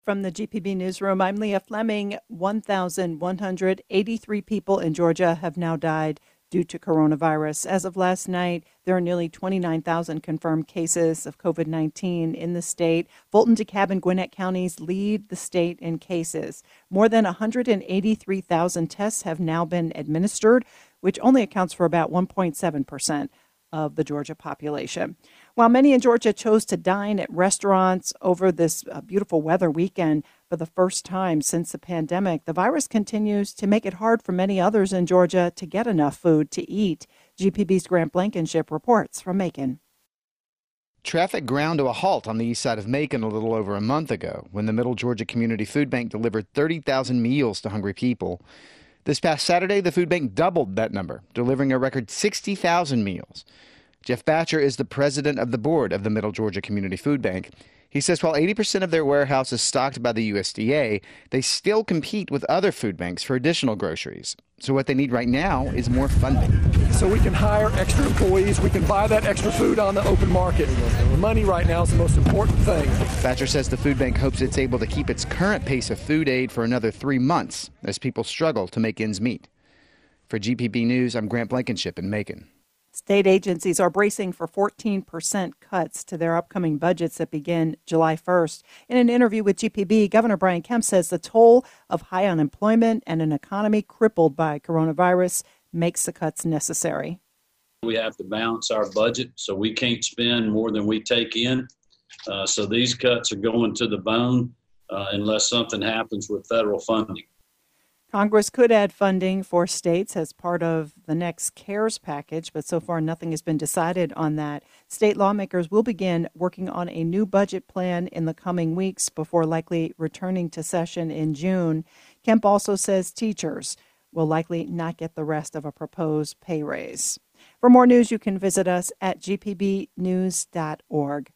From the GPB Newsroom, I'm Leah Fleming. 1,183 people in Georgia have now died due to coronavirus. As of last night, there are nearly 29,000 confirmed cases of COVID-19 in the state. Fulton, DeKalb, and Gwinnett counties lead the state in cases. More than 183,000 tests have now been administered, which only accounts for about 1.7% of the Georgia population. While many in Georgia chose to dine at restaurants over this beautiful weather weekend for the first time since the pandemic, the virus continues to make it hard for many others in Georgia to get enough food to eat. GPB's Grant Blankenship reports from Macon. Traffic ground to a halt on the east side of Macon a little over a month ago when the Middle Georgia Community Food Bank delivered 30,000 meals to hungry people. This past Saturday, the food bank doubled that number, delivering a record 60,000 meals. Jeff Batcher is the president of the board of the Middle Georgia Community Food Bank. He says while 80% of their warehouse is stocked by the USDA, they still compete with other food banks for additional groceries. So what they need right now is more funding. So we can hire extra employees, we can buy that extra food on the open market. Money right now is the most important thing. Batcher says the food bank hopes it's able to keep its current pace of food aid for another 3 months as people struggle to make ends meet. For GPB News, I'm Grant Blankenship in Macon. State agencies are bracing for 14% cuts to their upcoming budgets that begin July 1st. In an interview with GPB, Governor Brian Kemp says the toll of high unemployment and an economy crippled by coronavirus makes the cuts necessary. We have to balance our budget, so we can't spend more than we take in. So these cuts are going to the bone unless something happens with federal funding. Congress could add funding for states as part of the next CARES package, but so far nothing has been decided on that. State lawmakers will begin working on a new budget plan in the coming weeks before likely returning to session in June. Kemp also says teachers will likely not get the rest of a proposed pay raise. For more news, you can visit us at gpbnews.org.